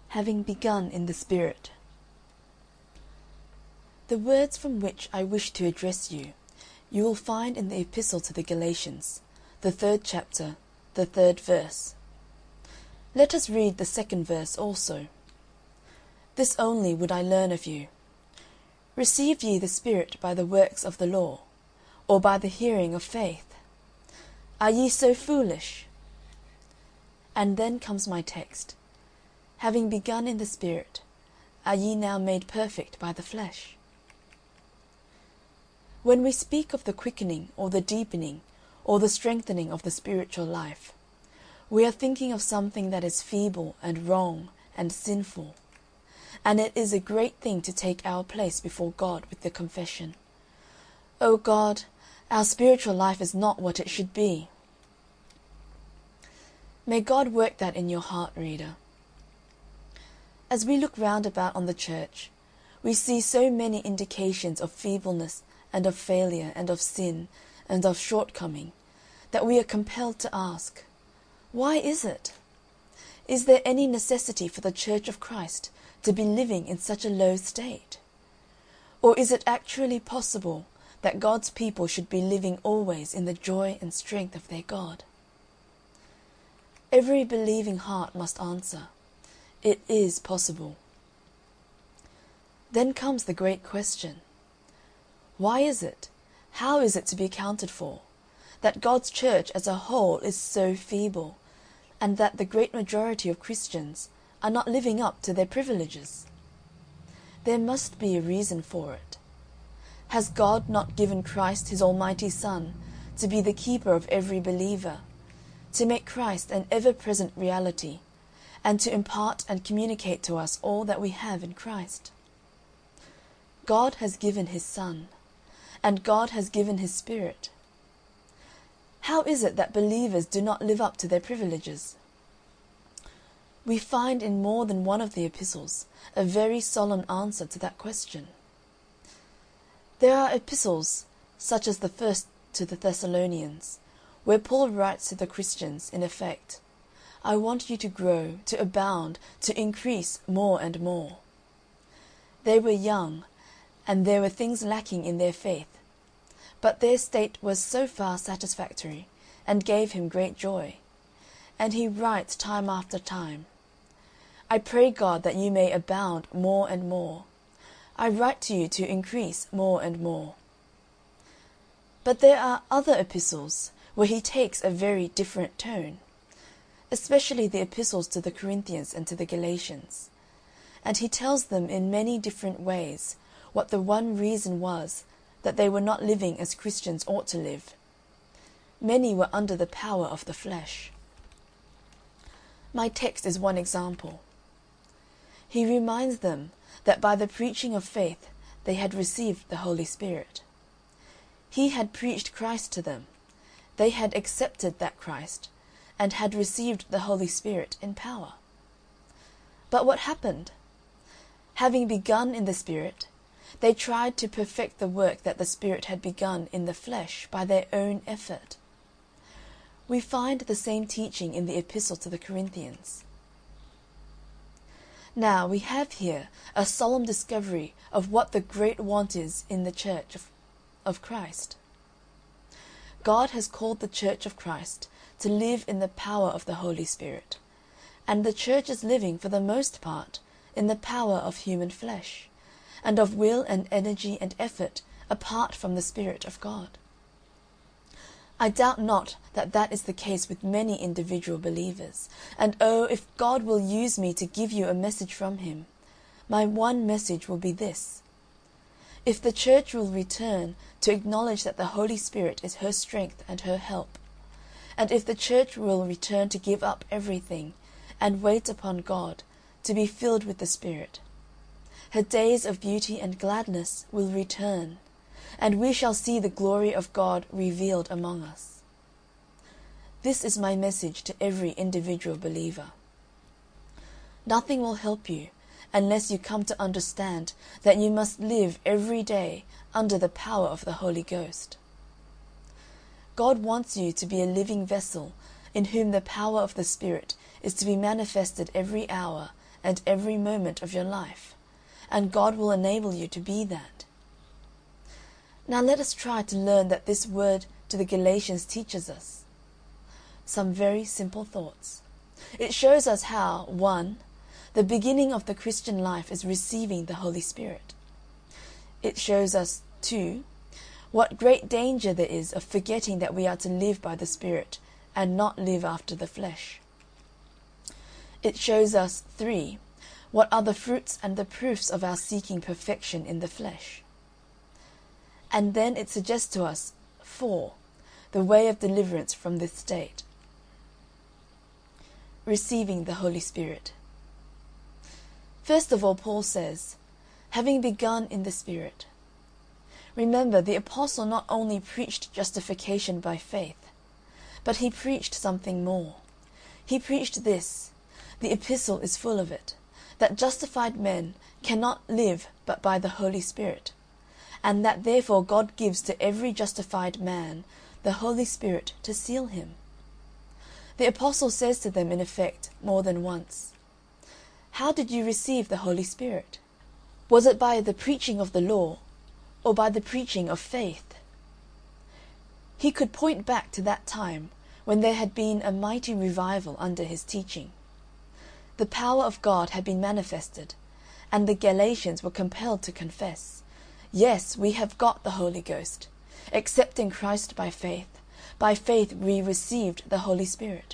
having begun in the Spirit. The words from which I wish to address you, you will find in the Epistle to the Galatians, the 3rd chapter, the 3rd verse. Let us read the 2nd verse also. This only would I learn of you. Received ye the Spirit by the works of the law, or by the hearing of faith? Are ye so foolish? And then comes my text. Having begun in the Spirit, are ye now made perfect by the flesh? When we speak of the quickening or the deepening or the strengthening of the spiritual life, we are thinking of something that is feeble and wrong and sinful. And it is a great thing to take our place before God with the confession, "O God, our spiritual life is not what it should be." May God work that in your heart, reader. As we look round about on the church, we see so many indications of feebleness and of failure and of sin and of shortcoming that we are compelled to ask, why is it? Is there any necessity for the Church of Christ to be living in such a low state? Or is it actually possible that God's people should be living always in the joy and strength of their God? Every believing heart must answer, it is possible. Then comes the great question. Why is it, how is it to be accounted for, that God's church as a whole is so feeble, and that the great majority of Christians are not living up to their privileges? There must be a reason for it. Has God not given Christ his almighty Son to be the keeper of every believer, to make Christ an ever-present reality, and to impart and communicate to us all that we have in Christ? God has given his Son, and God has given his Spirit. How is it that believers do not live up to their privileges? We find in more than one of the epistles a very solemn answer to that question. There are epistles, such as the first to the Thessalonians, where Paul writes to the Christians, in effect, "I want you to grow, to abound, to increase more and more." They were young, and there were things lacking in their faith, but their state was so far satisfactory, and gave him great joy. And he writes time after time, "I pray God that you may abound more and more. I write to you to increase more and more." But there are other epistles where he takes a very different tone, especially the epistles to the Corinthians and to the Galatians, and he tells them in many different ways what the one reason was that they were not living as Christians ought to live. Many were under the power of the flesh. My text is one example. He reminds them that by the preaching of faith they had received the Holy Spirit. He had preached Christ to them. They had accepted that Christ, and had received the Holy Spirit in power. But what happened? Having begun in the Spirit, they tried to perfect the work that the Spirit had begun in the flesh by their own effort. We find the same teaching in the Epistle to the Corinthians. Now we have here a solemn discovery of what the great want is in the Church of Christ. God has called the Church of Christ to live in the power of the Holy Spirit, and the Church is living, for the most part, in the power of human flesh, and of will and energy and effort apart from the Spirit of God. I doubt not that that is the case with many individual believers, and oh, if God will use me to give you a message from him, my one message will be this. If the Church will return to acknowledge that the Holy Spirit is her strength and her help, and if the Church will return to give up everything and wait upon God to be filled with the Spirit, her days of beauty and gladness will return, and we shall see the glory of God revealed among us. This is my message to every individual believer. Nothing will help you unless you come to understand that you must live every day under the power of the Holy Ghost. God wants you to be a living vessel in whom the power of the Spirit is to be manifested every hour and every moment of your life, and God will enable you to be that. Now let us try to learn that this word to the Galatians teaches us some very simple thoughts. It shows us how, 1, the beginning of the Christian life is receiving the Holy Spirit. It shows us, 2, what great danger there is of forgetting that we are to live by the Spirit and not live after the flesh. It shows us, 3, what are the fruits and the proofs of our seeking perfection in the flesh. And then it suggests to us, 4, the way of deliverance from this state. Receiving the Holy Spirit. First of all, Paul says, having begun in the Spirit. Remember, the apostle not only preached justification by faith, but he preached something more. He preached this, the epistle is full of it, that justified men cannot live but by the Holy Spirit, and that therefore God gives to every justified man the Holy Spirit to seal him. The apostle says to them, in effect, more than once, how did you receive the Holy Spirit? Was it by the preaching of the law, or by the preaching of faith? He could point back to that time when there had been a mighty revival under his teaching. The power of God had been manifested, and the Galatians were compelled to confess, yes, we have got the Holy Ghost. Accepting Christ by faith we received the Holy Spirit.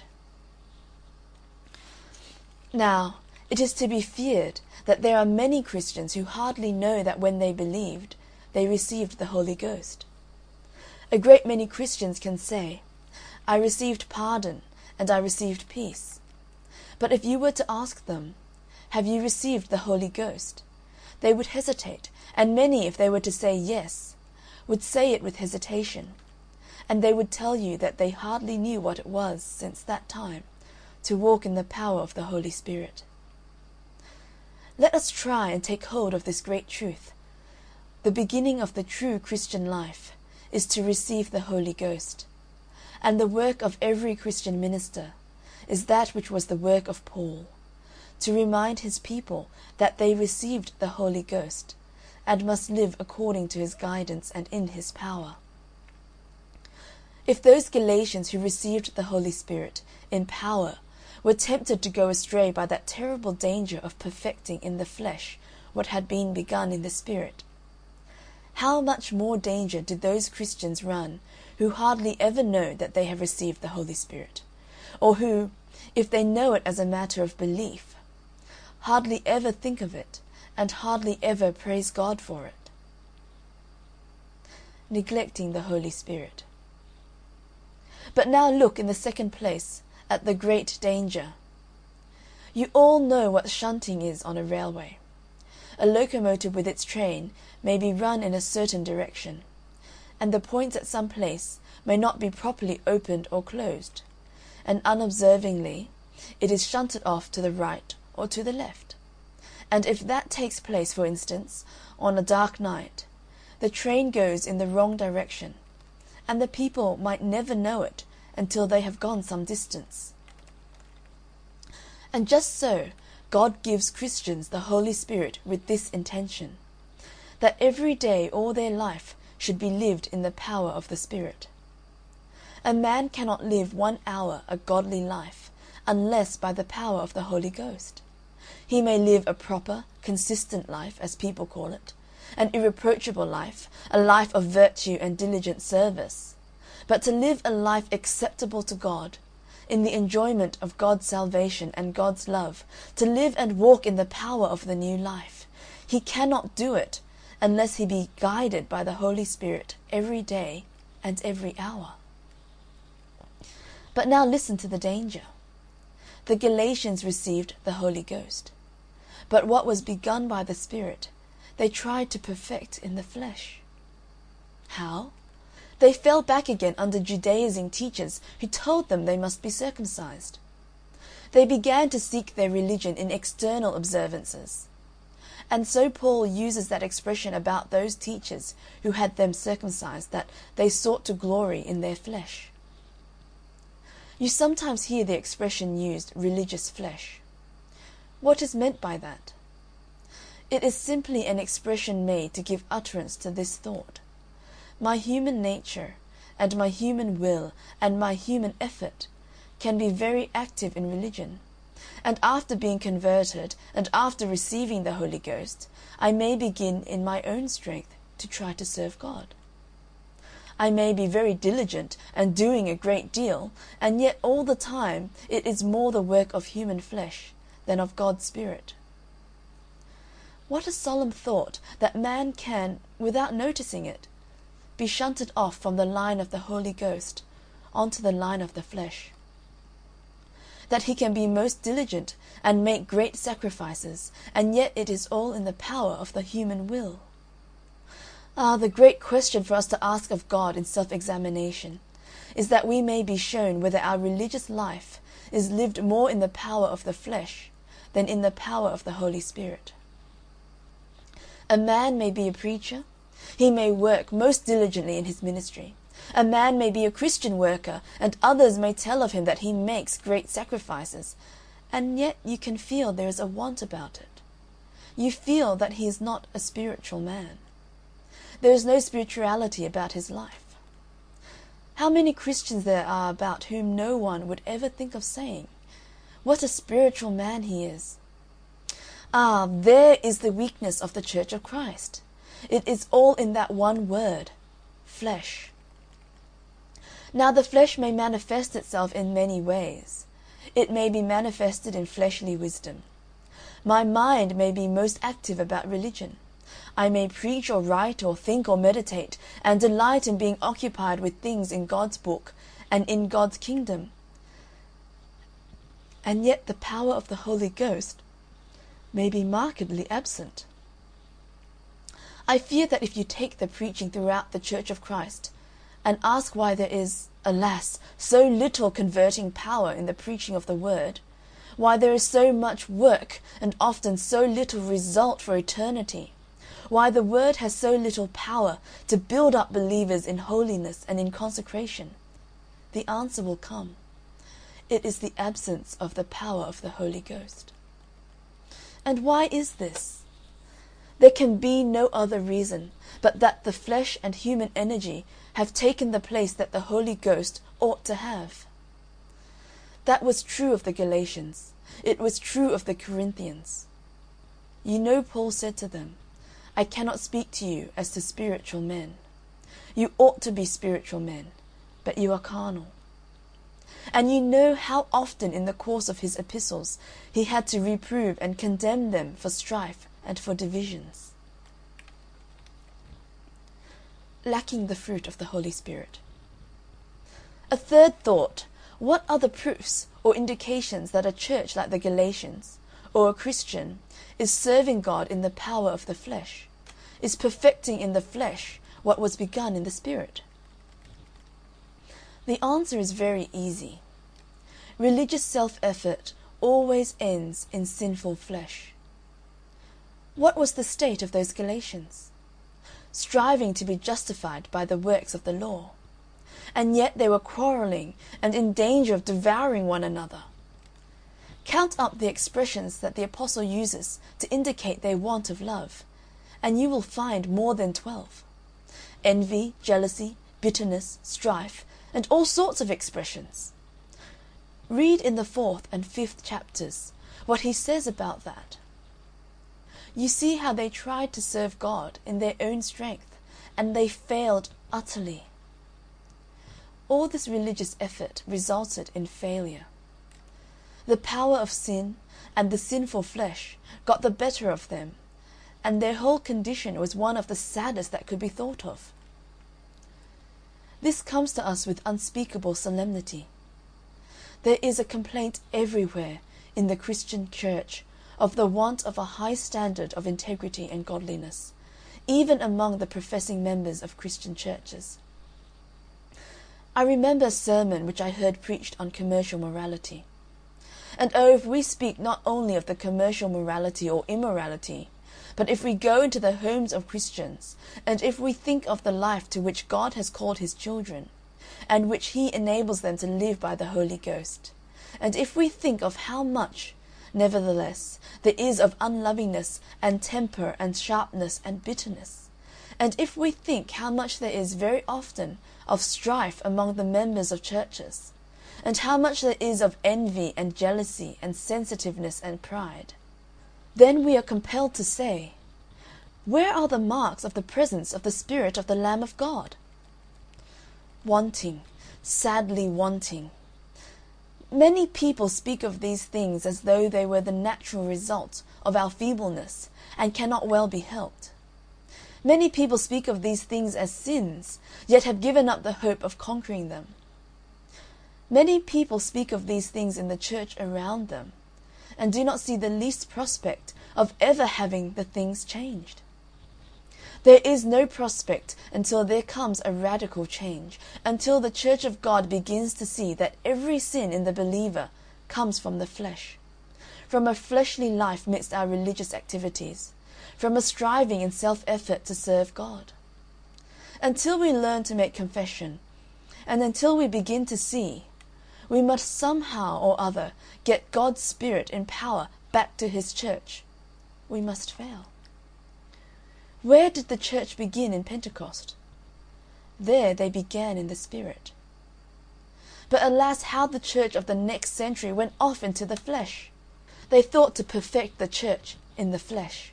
Now, it is to be feared that there are many Christians who hardly know that when they believed, they received the Holy Ghost. A great many Christians can say, I received pardon and I received peace. But if you were to ask them, have you received the Holy Ghost? They would hesitate, and many, if they were to say yes, would say it with hesitation, and they would tell you that they hardly knew what it was since that time to walk in the power of the Holy Spirit. Let us try and take hold of this great truth. The beginning of the true Christian life is to receive the Holy Ghost, and the work of every Christian minister is that which was the work of Paul, to remind his people that they received the Holy Ghost and must live according to his guidance and in his power. If those Galatians who received the Holy Spirit in power were tempted to go astray by that terrible danger of perfecting in the flesh what had been begun in the Spirit, how much more danger did those Christians run who hardly ever know that they have received the Holy Spirit, or who, if they know it as a matter of belief, hardly ever think of it and hardly ever praise God for it. Neglecting the Holy Spirit. But now look in the second place at the great danger. You all know what shunting is on a railway. A locomotive with its train may be run in a certain direction, and the points at some place may not be properly opened or closed, and unobservingly it is shunted off to the right or to the left. And if that takes place, for instance, on a dark night, the train goes in the wrong direction, and the people might never know it until they have gone some distance. And just so, God gives Christians the Holy Spirit with this intention, that every day all their life should be lived in the power of the Spirit. A man cannot live 1 hour a godly life unless by the power of the Holy Ghost. He may live a proper, consistent life, as people call it, an irreproachable life, a life of virtue and diligent service. But to live a life acceptable to God, in the enjoyment of God's salvation and God's love, to live and walk in the power of the new life, he cannot do it unless he be guided by the Holy Spirit every day and every hour. But now listen to the danger. The Galatians received the Holy Ghost, but what was begun by the Spirit, they tried to perfect in the flesh. How? They fell back again under Judaizing teachers who told them they must be circumcised. They began to seek their religion in external observances. And so Paul uses that expression about those teachers who had them circumcised, that they sought to glory in their flesh. You sometimes hear the expression used, religious flesh. What is meant by that? It is simply an expression made to give utterance to this thought. My human nature, and my human will, and my human effort can be very active in religion, and after being converted, and after receiving the Holy Ghost, I may begin in my own strength to try to serve God. I may be very diligent and doing a great deal, and yet all the time it is more the work of human flesh than of God's Spirit. What a solemn thought that man can, without noticing it, be shunted off from the line of the Holy Ghost onto the line of the flesh. That he can be most diligent and make great sacrifices, and yet it is all in the power of the human will. Ah, the great question for us to ask of God in self-examination is that we may be shown whether our religious life is lived more in the power of the flesh than in the power of the Holy Spirit. A man may be a preacher. He may work most diligently in his ministry. A man may be a Christian worker, and others may tell of him that he makes great sacrifices, and yet you can feel there is a want about it. You feel that he is not a spiritual man. There is no spirituality about his life. How many Christians there are about whom no one would ever think of saying, "What a spiritual man he is." Ah, there is the weakness of the Church of Christ. It is all in that one word, flesh. Now the flesh may manifest itself in many ways. It may be manifested in fleshly wisdom. My mind may be most active about religion. I may preach or write or think or meditate and delight in being occupied with things in God's book and in God's kingdom. And yet the power of the Holy Ghost may be markedly absent. I fear that if you take the preaching throughout the Church of Christ and ask why there is, alas, so little converting power in the preaching of the word, why there is so much work and often so little result for eternity, why the word has so little power to build up believers in holiness and in consecration, the answer will come. It is the absence of the power of the Holy Ghost. And why is this? There can be no other reason but that the flesh and human energy have taken the place that the Holy Ghost ought to have. That was true of the Galatians. It was true of the Corinthians. You know, Paul said to them, "I cannot speak to you as to spiritual men. You ought to be spiritual men, but you are carnal." And you know how often in the course of his epistles he had to reprove and condemn them for strife and for divisions. Lacking the fruit of the Holy Spirit. A third thought, what are the proofs or indications that a church like the Galatians, or a Christian, is serving God in the power of the flesh, is perfecting in the flesh what was begun in the Spirit? The answer is very easy. Religious self-effort always ends in sinful flesh. What was the state of those Galatians? Striving to be justified by the works of the law. And yet they were quarrelling and in danger of devouring one another. Count up the expressions that the apostle uses to indicate their want of love, and you will find more than 12. Envy, jealousy, bitterness, strife, and all sorts of expressions. Read in the 4th and 5th chapters what he says about that. You see how they tried to serve God in their own strength, and they failed utterly. All this religious effort resulted in failure. The power of sin and the sinful flesh got the better of them, and their whole condition was one of the saddest that could be thought of. This comes to us with unspeakable solemnity. There is a complaint everywhere in the Christian church of the want of a high standard of integrity and godliness, even among the professing members of Christian churches. I remember a sermon which I heard preached on commercial morality. And oh, if we speak not only of the commercial morality or immorality, but if we go into the homes of Christians, and if we think of the life to which God has called his children, and which he enables them to live by the Holy Ghost, and if we think of how much, Nevertheless, there is of unlovingness and temper and sharpness and bitterness. And if we think how much there is very often of strife among the members of churches, and how much there is of envy and jealousy and sensitiveness and pride, then we are compelled to say, where are the marks of the presence of the Spirit of the Lamb of God? Wanting, sadly wanting. Many people speak of these things as though they were the natural result of our feebleness and cannot well be helped. Many people speak of these things as sins, yet have given up the hope of conquering them. Many people speak of these things in the church around them, and do not see the least prospect of ever having the things changed. There is no prospect until there comes a radical change, until the Church of God begins to see that every sin in the believer comes from the flesh, from a fleshly life midst our religious activities, from a striving in self-effort to serve God. Until we learn to make confession, and until we begin to see, we must somehow or other get God's Spirit in power back to His church. We must fail. Where did the church begin in Pentecost? There they began in the Spirit. But alas, how the church of the next century went off into the flesh! They thought to perfect the church in the flesh.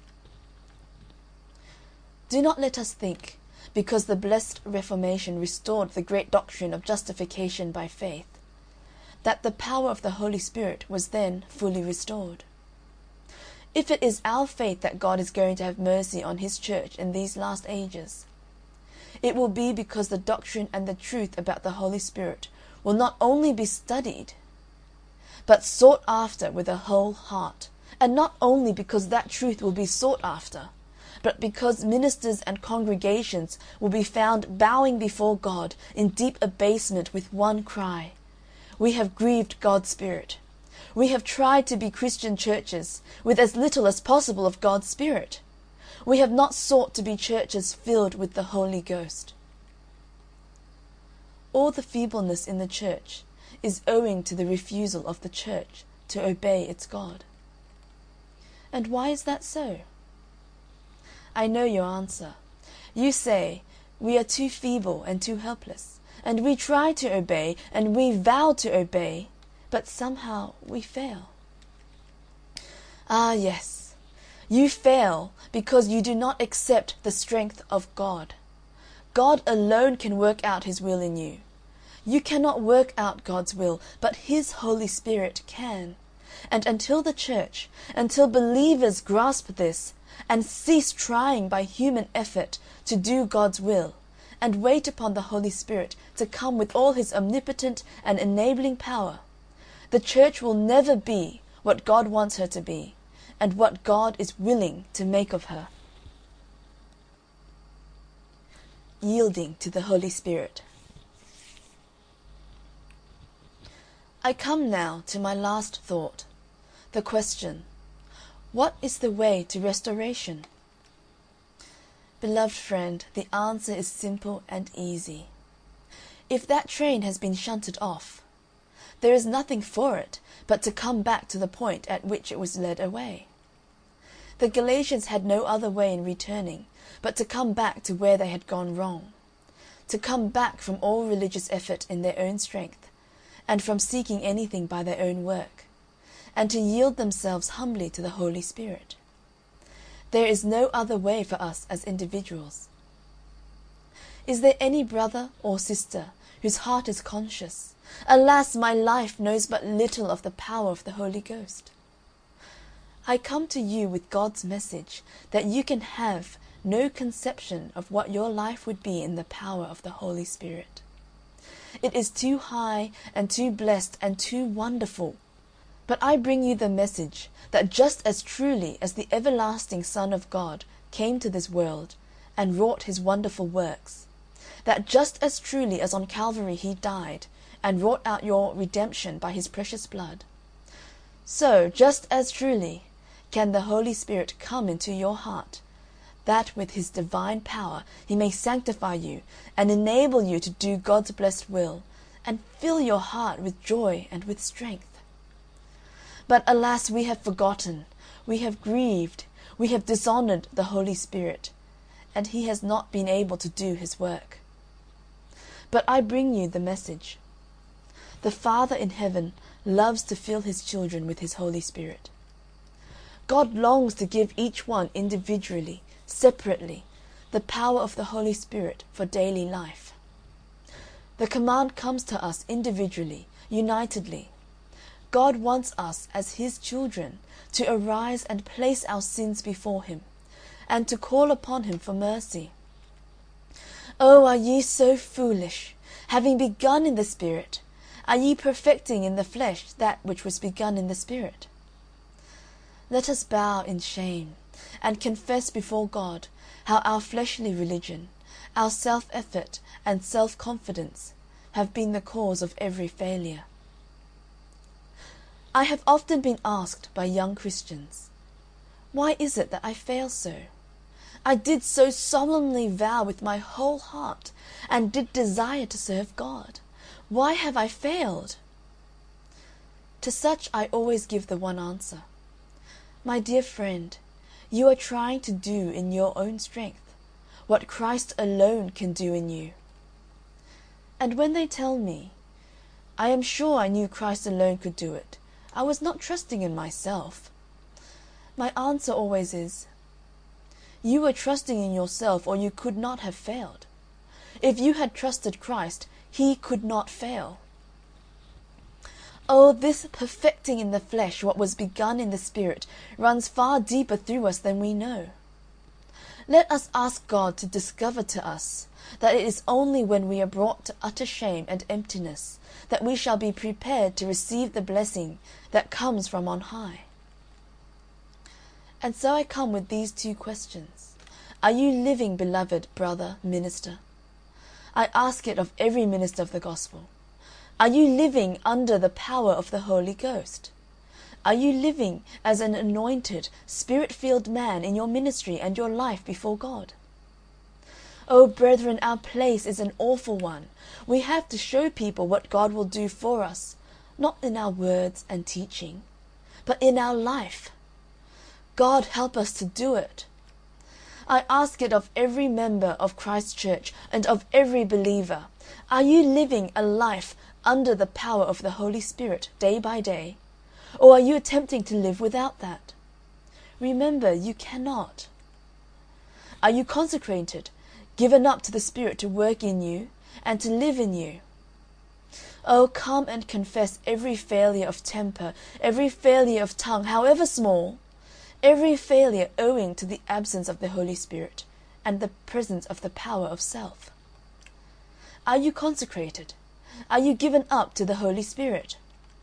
Do not let us think, because the blessed Reformation restored the great doctrine of justification by faith, that the power of the Holy Spirit was then fully restored. If it is our faith that God is going to have mercy on His church in these last ages, it will be because the doctrine and the truth about the Holy Spirit will not only be studied, but sought after with a whole heart, and not only because that truth will be sought after, but because ministers and congregations will be found bowing before God in deep abasement with one cry, "We have grieved God's Spirit. We have tried to be Christian churches with as little as possible of God's Spirit. We have not sought to be churches filled with the Holy Ghost." All the feebleness in the church is owing to the refusal of the church to obey its God. And why is that so? I know your answer. You say, we are too feeble and too helpless, and we try to obey, and we vow to obey, but somehow we fail. Ah, yes, you fail because you do not accept the strength of God. God alone can work out His will in you. You cannot work out God's will, but His Holy Spirit can. And until the church, until believers grasp this, and cease trying by human effort to do God's will, and wait upon the Holy Spirit to come with all His omnipotent and enabling power, the church will never be what God wants her to be, and what God is willing to make of her. Yielding to the Holy Spirit. I come now to my last thought, the question, what is the way to restoration? Beloved friend, the answer is simple and easy. If that train has been shunted off, there is nothing for it but to come back to the point at which it was led away. The Galatians had no other way in returning but to come back to where they had gone wrong, to come back from all religious effort in their own strength, and from seeking anything by their own work, and to yield themselves humbly to the Holy Spirit. There is no other way for us as individuals. Is there any brother or sister whose heart is conscious, "Alas, my life knows but little of the power of the Holy Ghost"? I come to you with God's message that you can have no conception of what your life would be in the power of the Holy Spirit. It is too high and too blessed and too wonderful. But I bring you the message that just as truly as the everlasting Son of God came to this world and wrought His wonderful works, that just as truly as on Calvary He died and wrought out your redemption by His precious blood, so just as truly can the Holy Spirit come into your heart, that with His divine power He may sanctify you and enable you to do God's blessed will and fill your heart with joy and with strength. But alas, we have forgotten, we have grieved, we have dishonoured the Holy Spirit, and he has not been able to do his work. But I bring you the message. The Father in heaven loves to fill his children with his Holy Spirit. God longs to give each one individually, separately, the power of the Holy Spirit for daily life. The command comes to us individually, unitedly. God wants us as his children to arise and place our sins before him, and to call upon him for mercy. Oh, are ye so foolish? Having begun in the Spirit, are ye perfecting in the flesh that which was begun in the Spirit? Let us bow in shame and confess before God how our fleshly religion, our self-effort and self-confidence have been the cause of every failure. I have often been asked by young Christians, why is it that I fail so? I did so solemnly vow with my whole heart and did desire to serve God. Why have I failed? To such I always give the one answer. My dear friend, you are trying to do in your own strength what Christ alone can do in you. And when they tell me, I am sure I knew Christ alone could do it, I was not trusting in myself, my answer always is, you were trusting in yourself or you could not have failed. If you had trusted Christ, he could not fail. Oh, this perfecting in the flesh what was begun in the Spirit runs far deeper through us than we know. Let us ask God to discover to us that it is only when we are brought to utter shame and emptiness that we shall be prepared to receive the blessing that comes from on high. And so I come with these two questions. Are you living, beloved brother, minister? I ask it of every minister of the gospel. Are you living under the power of the Holy Ghost? Are you living as an anointed, spirit-filled man in your ministry and your life before God? Oh, brethren, our place is an awful one. We have to show people what God will do for us, not in our words and teaching, but in our life. God help us to do it. I ask it of every member of Christ's church and of every believer. Are you living a life under the power of the Holy Spirit day by day? Or are you attempting to live without that? Remember, you cannot. Are you consecrated, given up to the Spirit to work in you and to live in you? Oh, come and confess every failure of temper, every failure of tongue, however small, every failure owing to the absence of the Holy Spirit and the presence of the power of self. Are you consecrated? Are you given up to the Holy Spirit?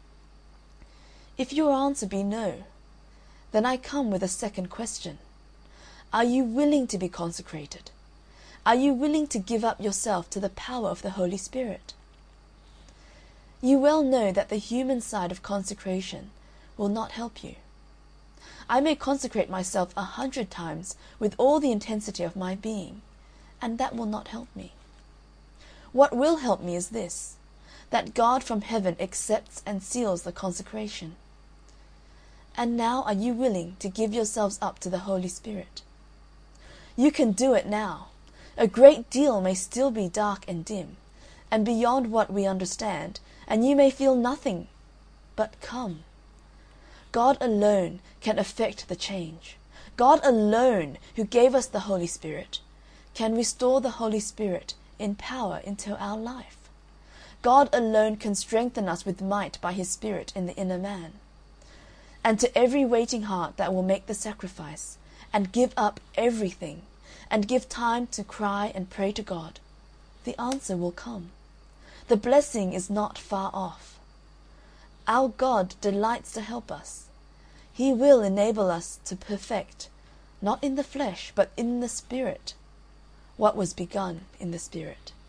If your answer be no, then I come with a second question. Are you willing to be consecrated? Are you willing to give up yourself to the power of the Holy Spirit? You well know that the human side of consecration will not help you. I may consecrate myself 100 times with all the intensity of my being, and that will not help me. What will help me is this, that God from heaven accepts and seals the consecration. And now are you willing to give yourselves up to the Holy Spirit? You can do it now. A great deal may still be dark and dim, and beyond what we understand, and you may feel nothing. But come. God alone can effect the change. God alone, who gave us the Holy Spirit, can restore the Holy Spirit in power into our life. God alone can strengthen us with might by his Spirit in the inner man. And to every waiting heart that will make the sacrifice and give up everything and give time to cry and pray to God, the answer will come. The blessing is not far off. Our God delights to help us. He will enable us to perfect, not in the flesh, but in the Spirit, what was begun in the Spirit.